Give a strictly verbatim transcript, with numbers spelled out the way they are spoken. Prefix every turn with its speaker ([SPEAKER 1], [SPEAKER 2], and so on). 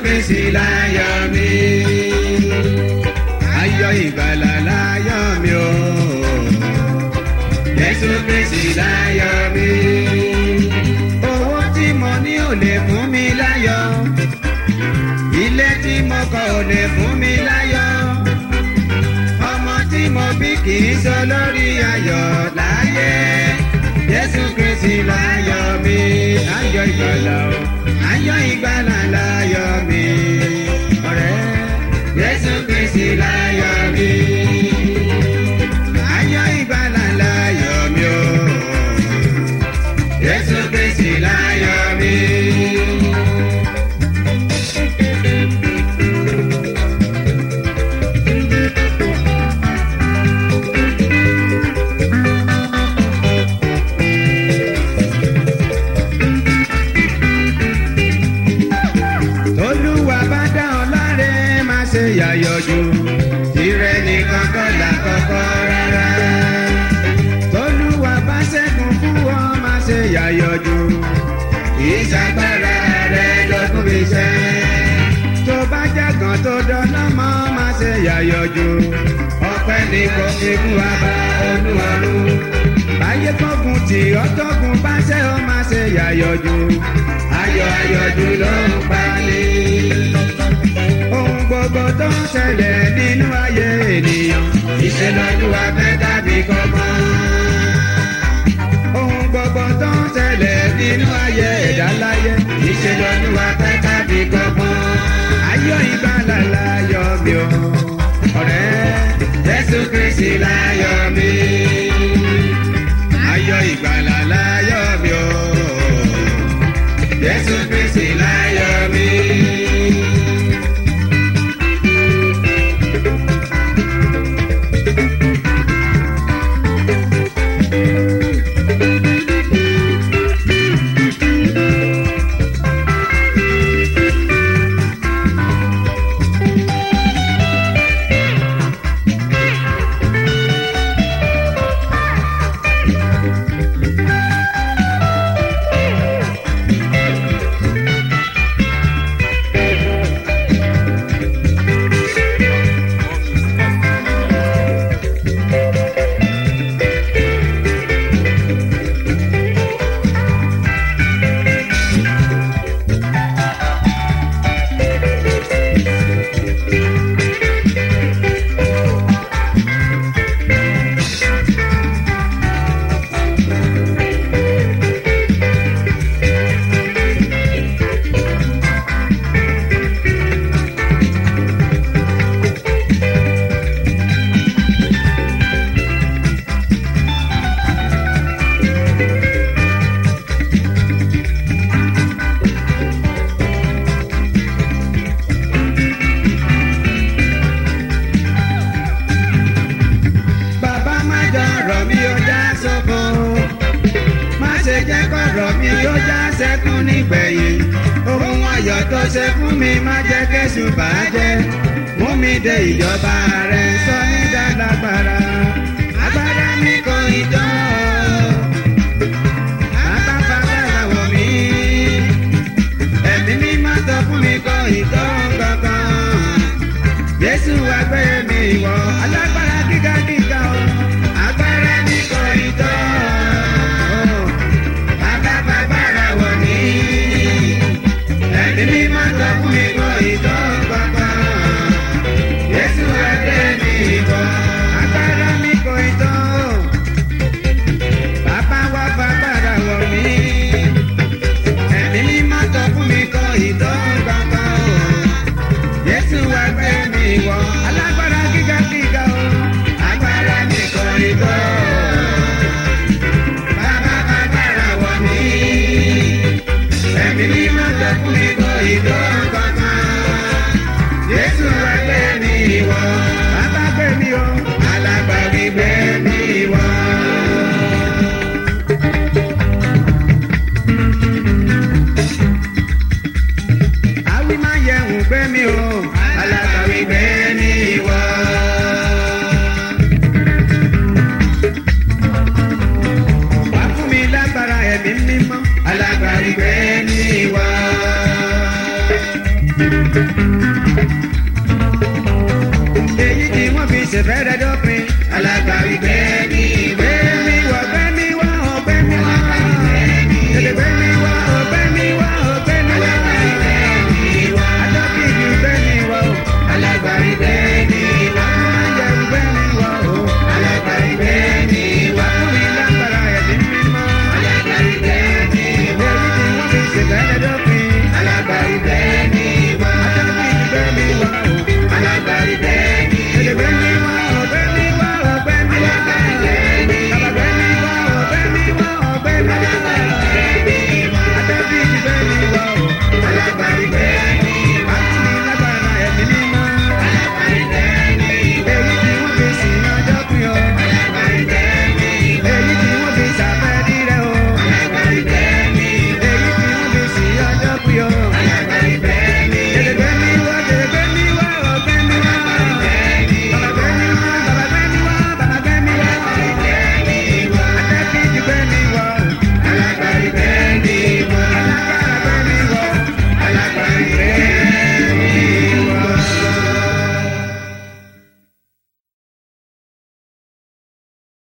[SPEAKER 1] Kristi láyọ̀ mi. Ayọ̀ ìgbàlà láyọ̀ mi o. Jésù Kristi láyọ̀ mi. Owó tí mo ní ò lè fún mi láyọ̀. Ilé tí mo kọ́ ò lè fún mi láyọ̀. Ọmọ tí mo bí kì í sọ lórí ayọ̀ láyé. Jésù Kristi láyọ̀ mi. Ayọ̀ ìgbàlà o. Ayọ̀ ìgbàlà láyọ̀ mi. Ọ̀rẹ́ Jésù Kristi láyọ̀ mi. Ayọ̀ ìgbàlà láyọ̀ mi o. Jésù Kristi láyọ̀ mi. Yàyọ̀jú tirẹ̀ nìkan kọ́ là kọ́kọ́ rárá. Tolúwa bá ṣẹ́gun fún ọ má ṣe yàyọ̀jú. Ìṣàgbára rẹ̀ lọ́kùn fi ṣẹ́. Tó bá jágàn tó dọ́lọ́mọ má ṣe yàyọ̀jú. Ọpẹ́ ní kò fi fún wa bá Olúwarun. Báyé kọ́gun tí ọtọ́gun bá ṣẹ́ ọ má ṣe yàyọ̀jú. Ayọ̀ ayọ̀jú ló ń pa ní. Ohun gbogbo tó ń ṣẹlẹ̀ nínú ayé ènìyàn, ìṣèlọ́lúwa fẹ́ dàbí kọ́gbọ́n. Ohun gbogbo tó ń ṣẹlẹ̀ nínú ayé ẹ̀dá láyé, ìṣèlọ́lúwa fẹ́ dàbí kọ́gbọ́n. Ayọ̀ ìgbàlà láyọ̀ mi o, ọ̀rẹ́ Jésù Kristi láyọ̀ mi. Ayọ̀ ìgbàlà láyọ̀ mi o, Jésù Kristi láyọ̀ mi. Ọ̀rọ̀ mi yóò já sẹ́kún nígbẹ̀yìn. Ohun ayọ̀ tó ṣe fún mi má jẹ́ kẹ́sù bàjẹ́. Mú mi dé ìjọba rẹ̀ sọ ní dálágbára. Agbára mi kò ì tán. Bàbá bàbá wọ̀ mí. Ẹ̀mí mi má tọ́ fún mi kò ì tán kankan. Jésù àgbẹ̀ mi wọ̀ alágbára gíga gíga o. Agbára mi kò ì tán. Èmi máa tọ́ fún mi kọ́ ìtọ́ kankan. Jésù ẹgbẹ́ mi kọ́ agbára mi kọ́ ìtọ́. Bàbá wa bàbára wọ̀ mí. Èmi máa tọ́ fún mi kọ́ ìtọ́ kankan. Jésù ẹgbẹ́ mi kọ́ alágbára gíga gíga o. Agbára mi kọ́ ìtọ́. Bàbá bàbára wọ̀ mí. Èmi máa tọ́ fún mi kọ́ ìtọ́ kankan. Jésù ẹgbẹ́ mi wọ̀, bàbá gbé mi o, alágbàwí gbé mi wọ̀. Àwí máa yẹ̀wùn gbé mi o, alágbàwí gbé mi wọ̀. Wá fún mi lágbára ẹ̀mí mímọ́, alágbàwí gbé mi wọ̀. èyí tí wọ́n fi ṣèfẹ́rẹ́ dópin.